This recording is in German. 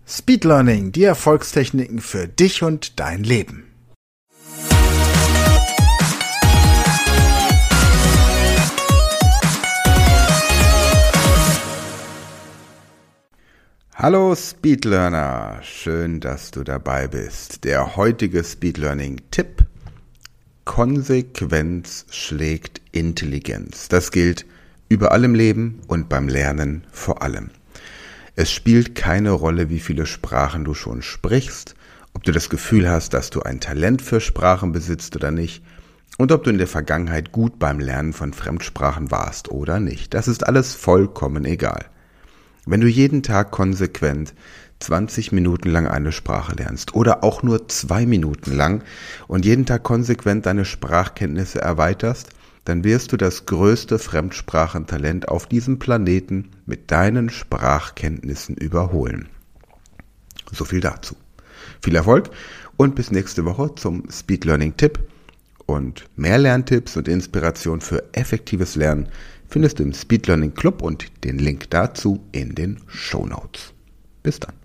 Speed Learning, die Erfolgstechniken für dich und dein Leben. Hallo Speed Learner, schön, dass du dabei bist. Der heutige Speed Learning Tipp: Konsequenz schlägt Intelligenz. Das gilt überall im Leben und beim Lernen vor allem. Es spielt keine Rolle, wie viele Sprachen du schon sprichst, ob du das Gefühl hast, dass du ein Talent für Sprachen besitzt oder nicht und ob du in der Vergangenheit gut beim Lernen von Fremdsprachen warst oder nicht. Das ist alles vollkommen egal. Wenn du jeden Tag konsequent 20 Minuten lang eine Sprache lernst oder auch nur 2 Minuten lang und jeden Tag konsequent deine Sprachkenntnisse erweiterst, dann wirst du das größte Fremdsprachentalent auf diesem Planeten mit deinen Sprachkenntnissen überholen. So viel dazu. Viel Erfolg und bis nächste Woche zum Speed Learning Tipp. Und mehr Lerntipps und Inspiration für effektives Lernen findest du im Speed Learning Club und den Link dazu in den Shownotes. Bis dann.